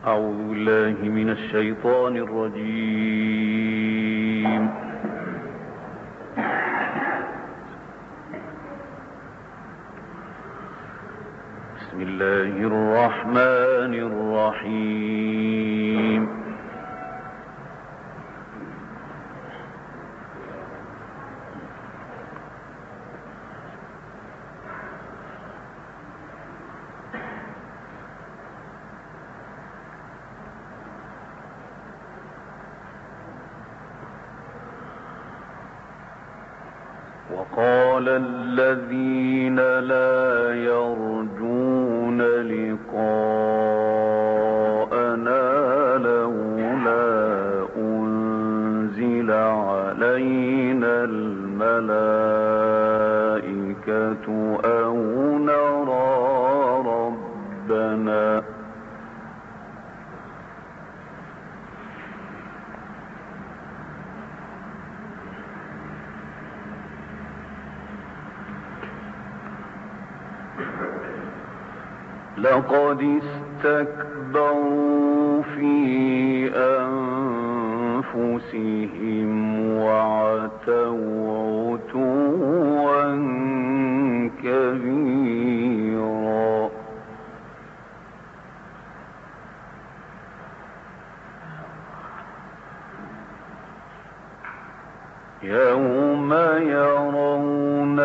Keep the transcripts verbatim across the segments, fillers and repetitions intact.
أعوذ بالله من الشيطان الرجيم. بسم الله الرحمن الرحيم. وقال الذين لا يرجون لقاءنا لولا أنزل علينا الملائكة أو نرى ربنا لقد استكبروا في أنفسهم وعتوا عتوا كبيرا. يوم يرون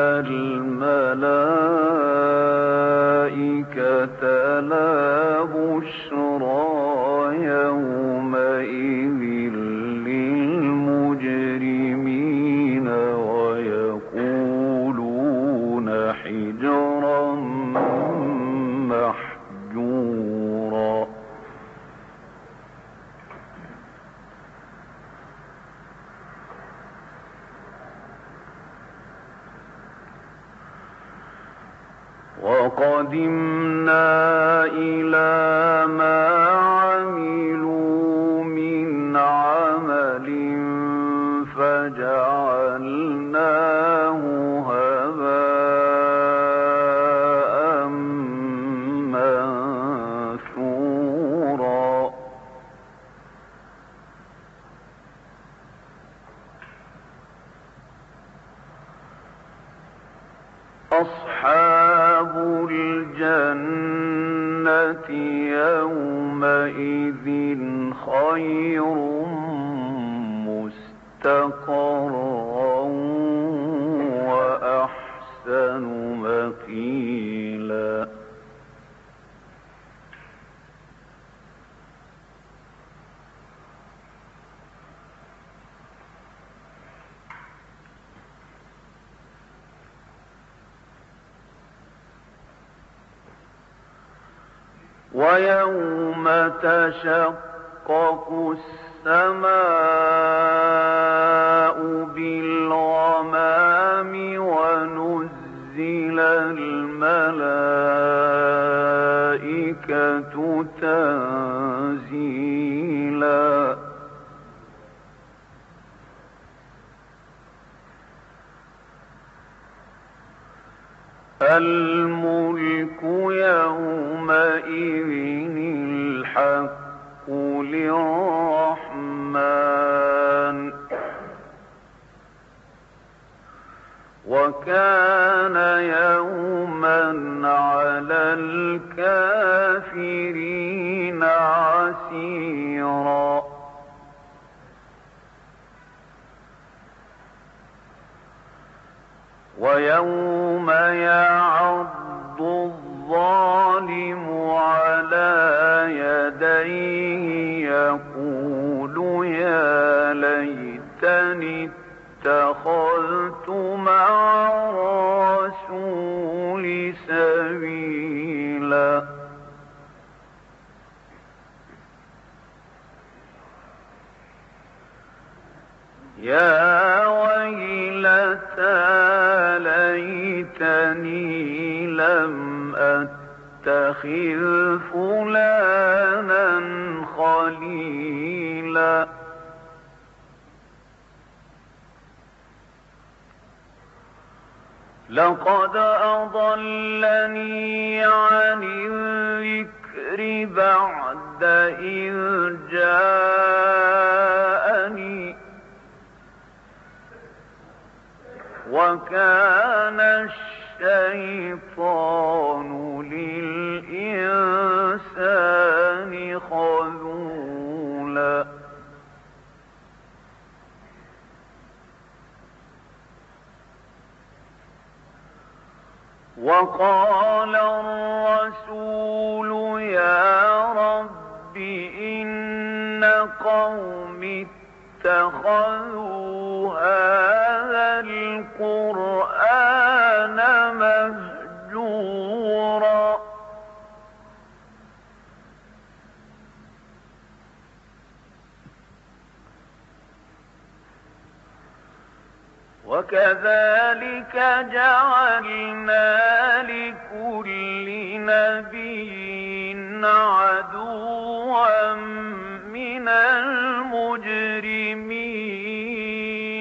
الملائكة لا بشرى يومئذ للمجرمين ويقولون حجرا محجورا. وقدمنا إلى ما عملوا من عمل فجعلناه هباء منثورا. أصحاب الجنة يومئذ خير مستقرا وأحسن مقيلا. ويوم تشقق السماء بالغمام ونزل الملائكة تنزيلا. الملك يومئذ الحق للرحمن وكان يوما على الكافرين عسيرا. ويوم يعض الظالم على يديه يقول يا ليتني اتخذت مع الرسول سبيلا. يا ويلتى ليتني لم أتخذ فلانا خليلا. لقد أضلني عن الذكر بعد بَعْدَ إِذْ جَاءَنِي وَكَانَ الشَّيْطَانُ لِلْإِنسَانِ خَذُولًا وَقَالَ الرَّسُولُ يَا رَبِّ إِنَّ قَوْمِي اتَّخَذُوا هَٰذَا الْقُرْآنَ مَهْجُورًا وَكَذَٰلِكَ جَعَلْنَا لِكُلِّ نَبِيٍّ عَدُوًّا مِّنَ الْمُجْرِمِينَ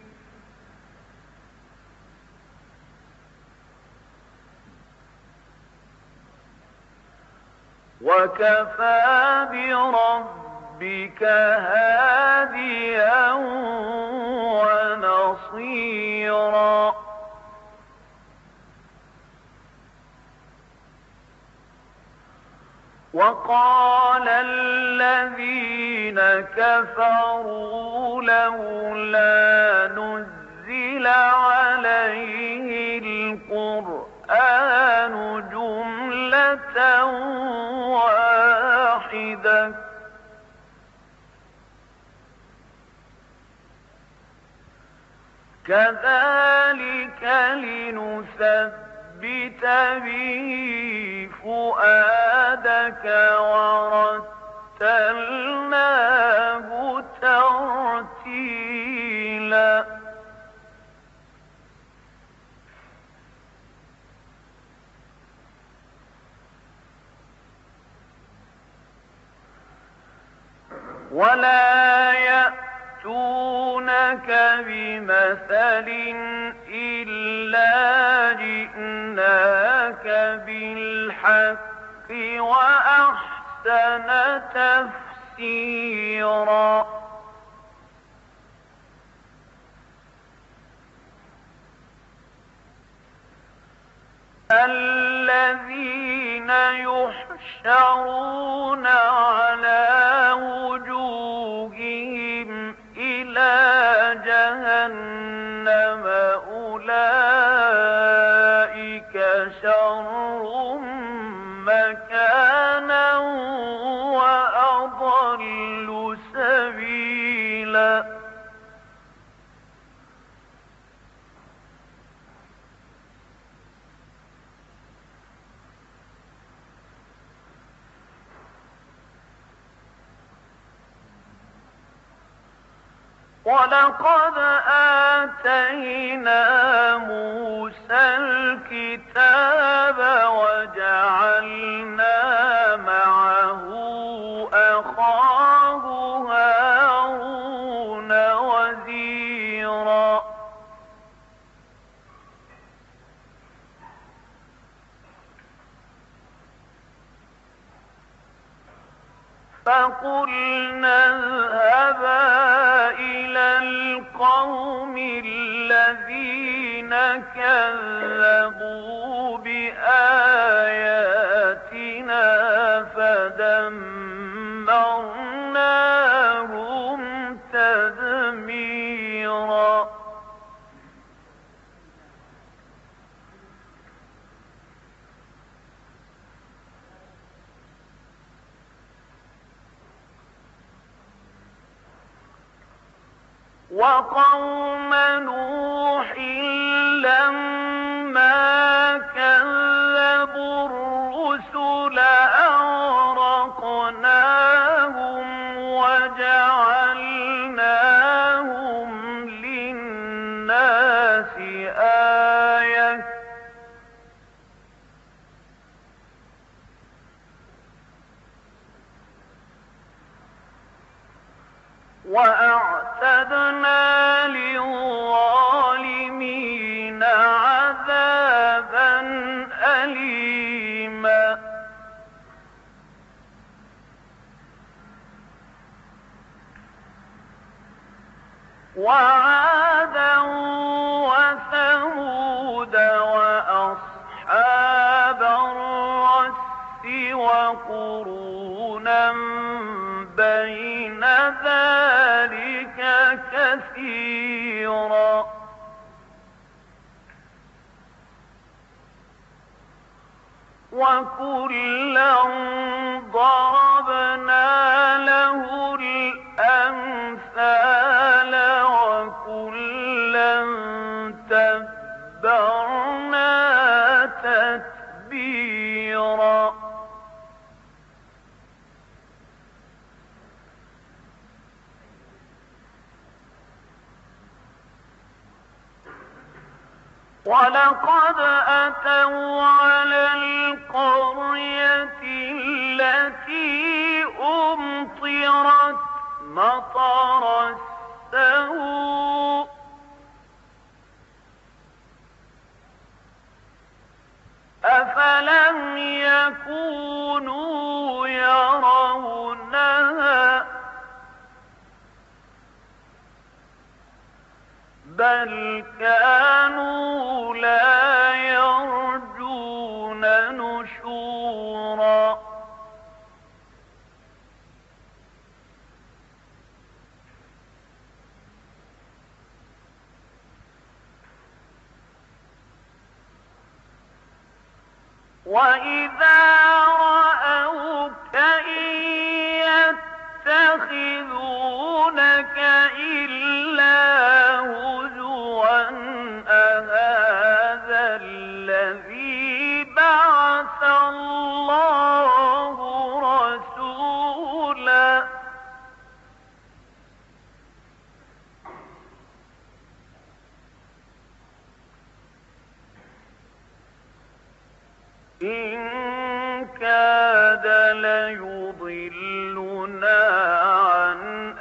وَكَفَىٰ بِرَبِّكَ هَادِيًا وَنَصِيرًا وَقَالَ الَّذِينَ كَفَرُوا لَوْلَا نُزِّلَ عَلَيْهِ الْقُرْآنُ جُمْلَةً وَاحِدَةً كَذَٰلِكَ لِنُثَبِّتَ بِهِ فُؤَادَكَ وَرَتَّلْنَاهُ تَرْتِيلًا وَلَا يَأْتُونَكَ بِمَثَلٍ إِلَّا جِئْنَاكَ بِالْحَقِّ وَأَحْسَنَ تَفْسِيرًا الَّذِينَ يُحْشَرُونَ عَلَىٰ وُجُوهِهِمْ إِلَىٰ جَهَنَّمَ أُولَٰئِكَ شَرٌّ مَّكَانًا وَأَضَلُّ سَبِيلًا وَلَقَدْ آتَيْنَا مُوسَى الْكِتَابَ وَجَعَلْنَا مَعَهُ أَخَاهُ هَارُونَ وَزِيرًا فَقُلْنَا اذْهَبَا إِلَى الْقَوْمِ الَّذِينَ كَذَّبُوا بِآيَاتِنَا فَدَمَّرْنَاهُمْ تَدْمِيرًا وَقَوْمَ نُوحٍ لَّمَّا كَذَّبُوا الرُّسُلَ أَغْرَقْنَاهُمْ وَجَعَلْنَاهُمْ لِلنَّاسِ آيَةً ۖ وَأَعْتَدْنَا لِلظَّالِمِينَ عَذَابًا أَلِيمًا وعادا وثمود وأصحاب الرس وقرونا بين ذلك كثيرا وكلا ضربنا له الأمثال وكلا تبرنا تتبيرا ولقد أتوا على القرية التي أمطرت مطر السوء أفلم يكونوا يرونها بل كانوا لا يرجون نشورا وإذا رأوك إن يتخذونك إلا هزوا أهذا الذي بعث الله رسولا إن كاد ليضلنا عن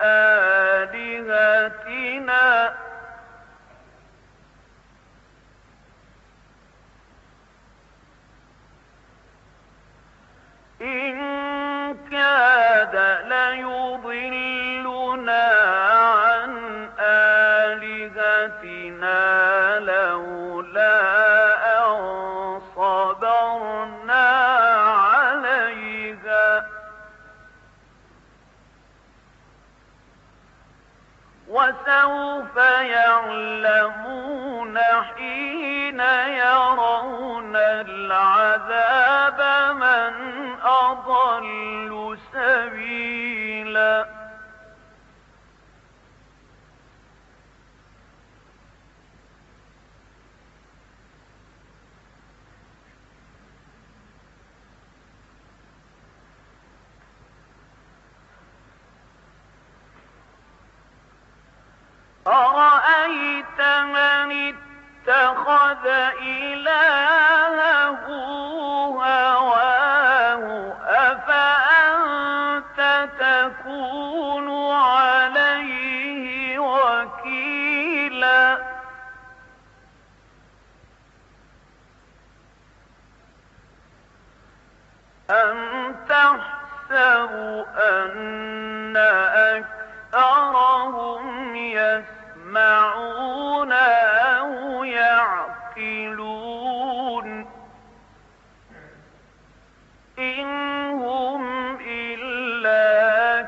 آلهتنا إن كاد ليضلنا عن آلهتنا لولا أن صبرنا عليها وسوف يعلمون حين يرون العذاب من أضل سبيلا أرأيت من اتخذ إلهه هواه أفأنت تكون عليه وكيلا أم تحسب أن أكثرهم يسمعون أو يعقلون إن هم إلا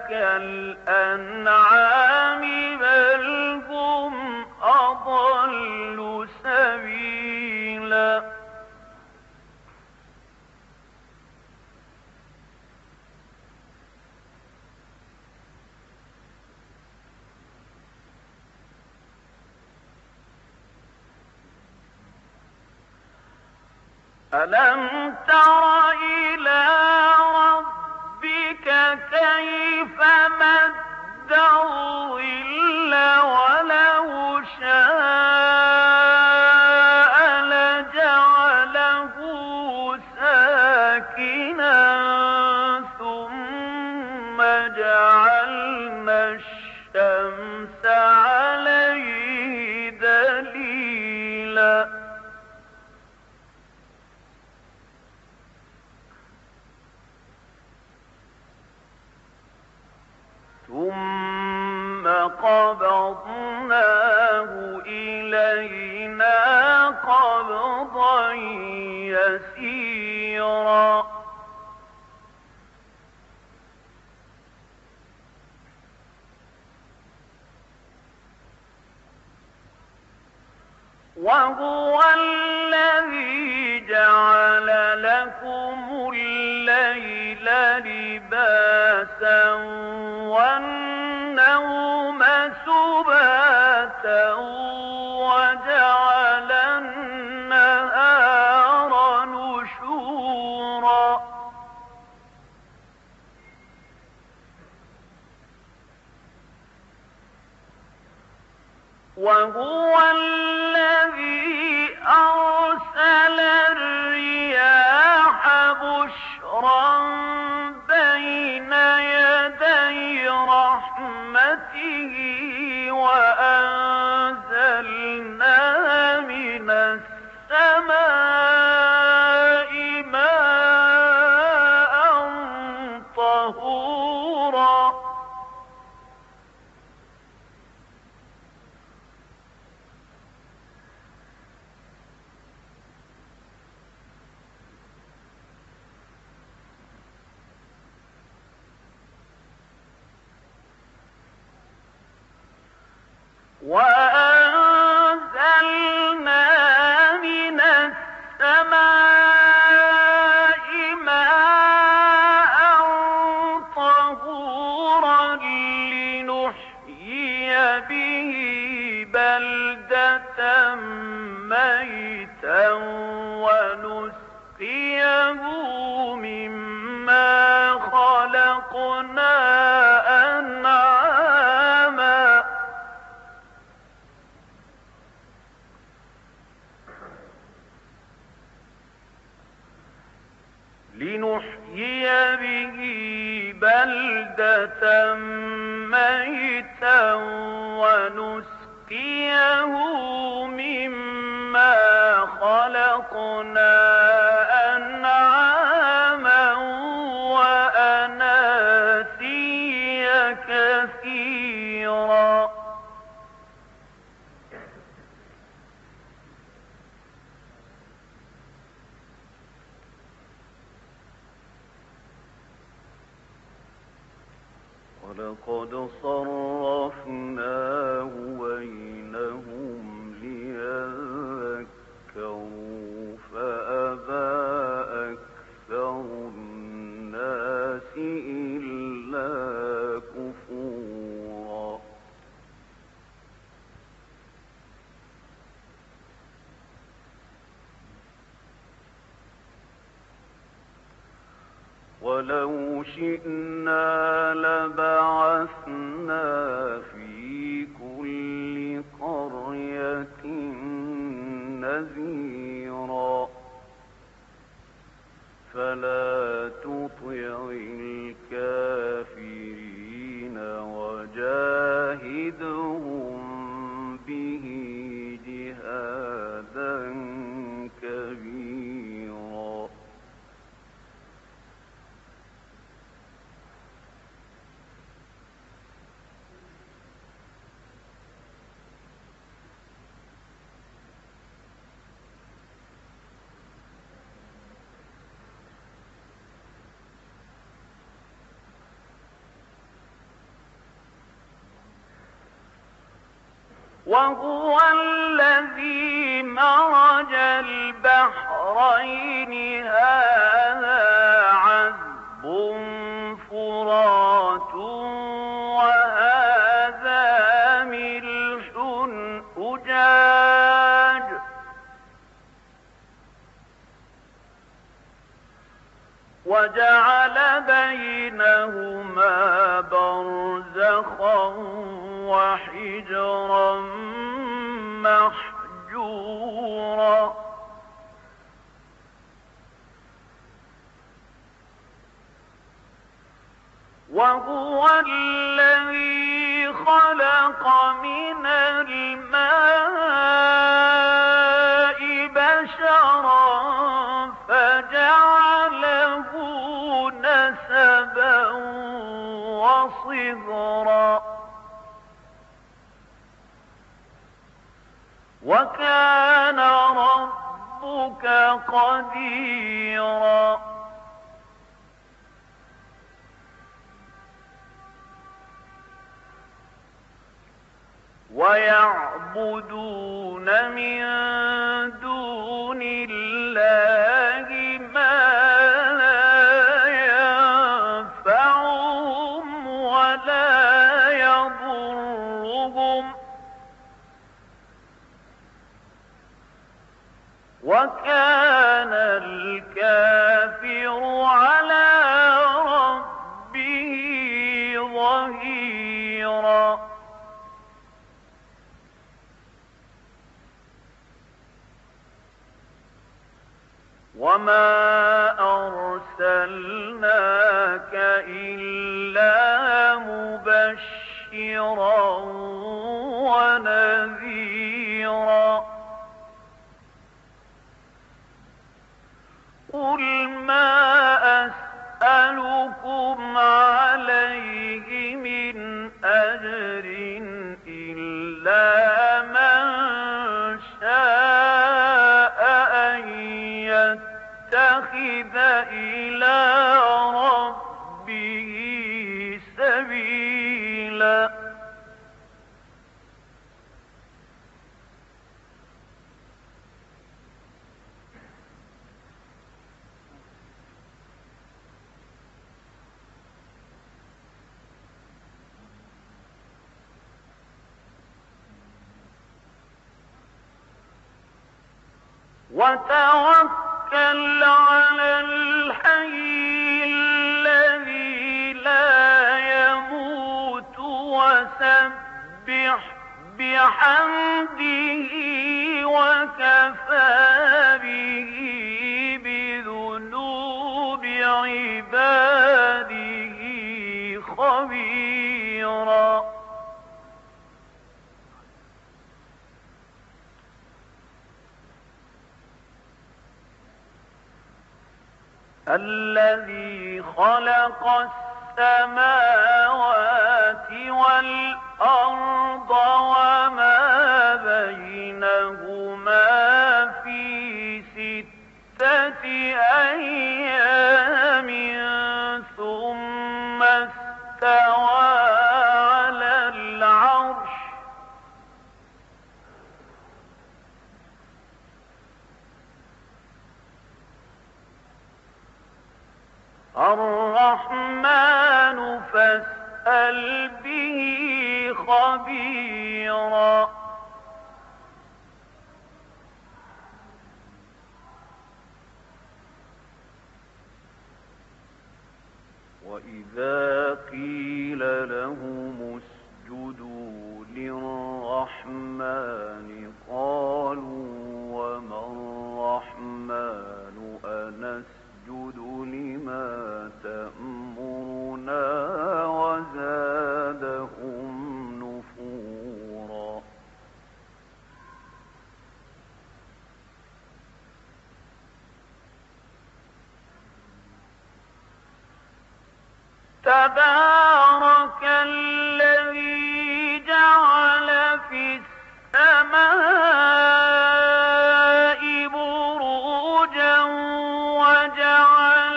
كالأنعام بل هم أضل سبيلا ألم تر إلى ربك كيف مد الظل ولو شاء لجعله ساكنا ثم جعلنا الشمس عليه دليلا ثم قبضناه وهو الذي جعل لكم الليل لباسا والنوم سباتا وجعل النهار نشورا وهو الذي أرسل الرياح بشرا بين يدي رحمته وأنزلنا من السماء ماء طهورا وأنزلنا من السماء ماء طهورا لنحيي به بلدة ميتا ونسقيه مما خلقنا أنعاما لنحيي به بلدة ميتا ونسقيه مما خلقنا أنعاما وأناسيا كثيرا ولقد صرفناه بينهم ليذكروا فأبى أكثر الناس إلا كفورا ولو شئنا لبعثنا في كل قرية نذيرا فلا تطع الكافرين وجاهدهم به جهادا كبيرا وهو الذي مرج البحرين هذا عذب فرات وهذا ملح أجاج وجعل بينهما برزخا وحجرا محجورا وهو الذي خلق من الماء بشرا فجعله نسبا وصهرا وكان ربك قديرا ويعبدون من ولا يضرهم وكان الكافر على ربه ظهيرا وما أرسلناك إلا مبشرا ونذيرا قل ما أسألكم عليه من أجر إلا من شاء أن يتخذ إلى ربه سبيلا وتوكل على الحي الذي لا يموت وسبح بحمده وكفى به بذنوب عباده خبيرا الذي خلق السماوات والأرض وما بينهما في ستة أيام ثم استوى على العرش الرحمن فاسأل به خبيرا وإذا قيل لهم اسجدوا للرحمن قالوا وما الرحمن أنسجد لما تأمرنا وزادهم نفورا تبارك الذي جعل في السماء بروجا وجعل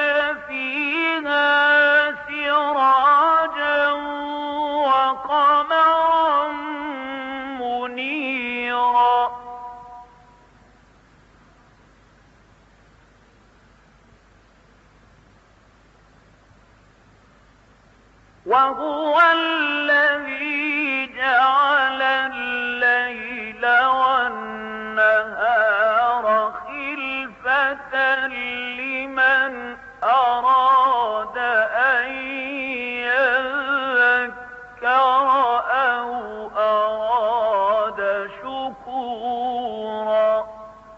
فيها سراجا وقمرا منيرا وهو الذي جعل الليل والنهار خلفة لمن أراد أن يذكر أو أراد شكورا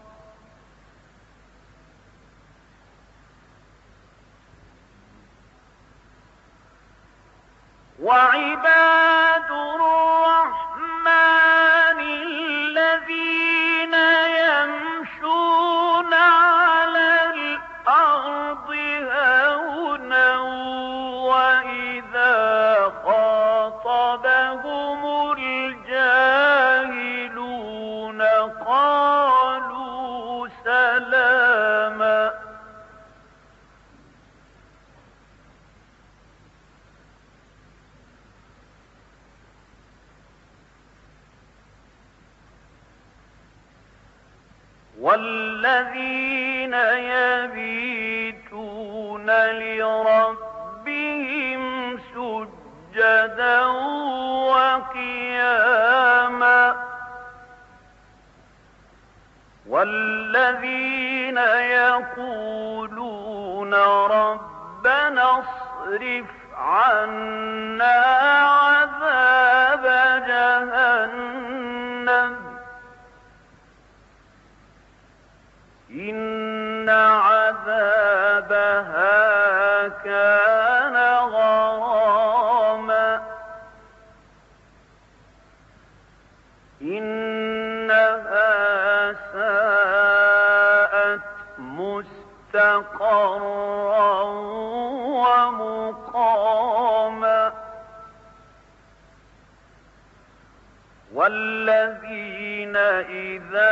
وعباد الرحمن الذين يمشون على الأرض هونا وإذا خاطبهم الجاهلون قالوا سلاما والذين يبيتون لربهم سجدا سجدا وقياما والذين يقولون ربنا اصرف عنا عذاب جهنم إن عذابها كان غراما إنها ساءت مستقرا ومقاما والذين إذا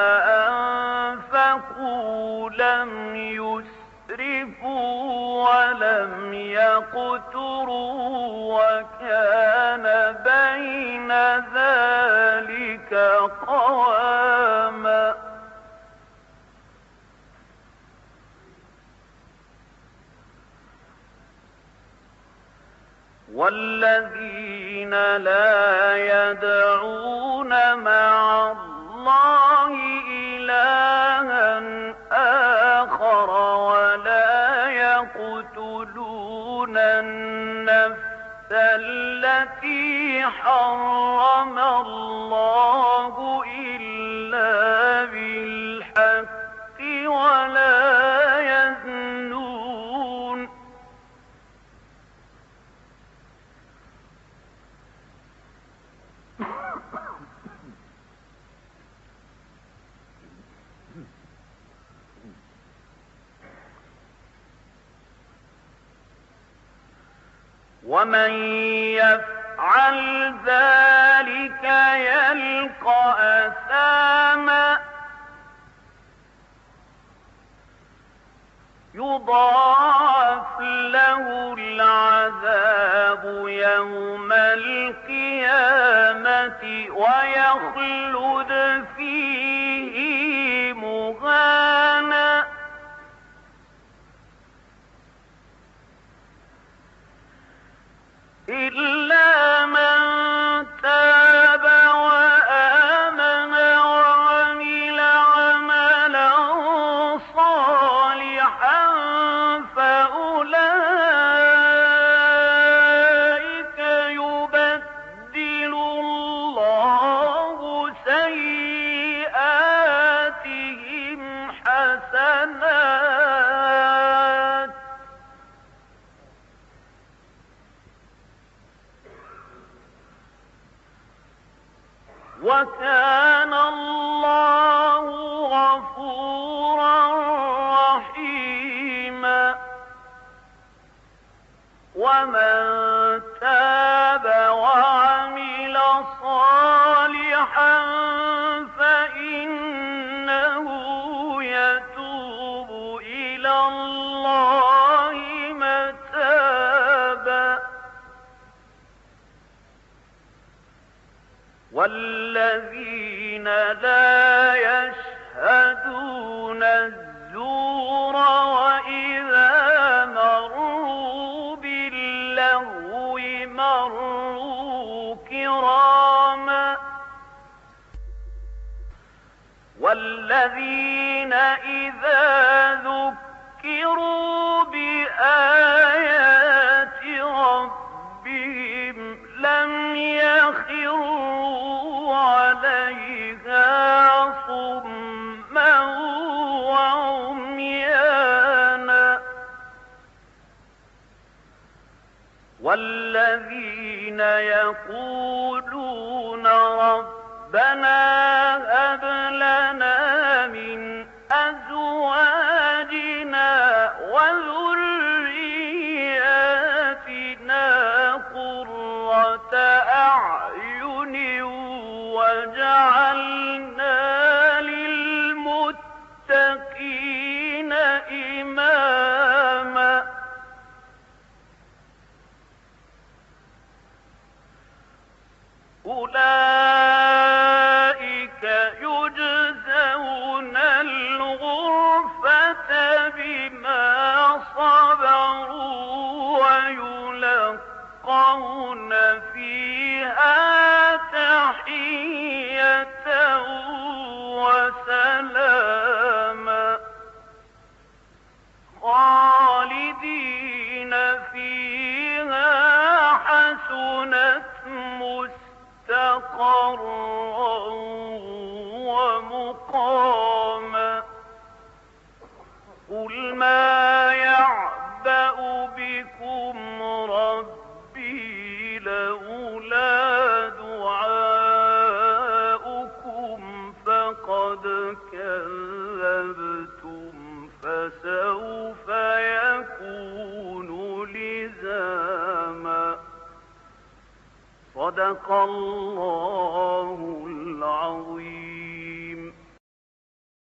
أنفقوا لم يسرفوا ولم يقتروا وكان بين ذلك قواما والذين لا يدعون مع الله إلها آخر ولا يقتلون النفس التي حرم الله إلا بالحق ولا يزنون ومن يفعل ذلك يلقى أثاما يضاعف له العذاب يوم القيامة ويخلد فيه مهانا إلا من تاب وآمن وعمل عملا صالحا فأولئك يبدل الله سيئاتهم حسنات وكان الله غفورا رحيما ومن تاب وعمل صالحا فإنه يتوب إلى الله متابا والذين لا يشهدون الزور وإذا مروا باللغو مروا كراما والذين إذا ذكروا بآيات ربهم لم يخروا عليها صما وعميانا والذين يقولون ربنا هب لنا من أزواجنا وذرياتنا قرة أعين وجعلنا للمتقين إماما أولئك يجزون الغرفة بما صبروا ويلقون فيها تحية وسلاما خالدين فيها حسنت مستقرا ومقاما قل ما يعبأ بكم ربي لولا دعاؤكم فقد كذبتم فسوف يكون لزاما صدق الله العظيم.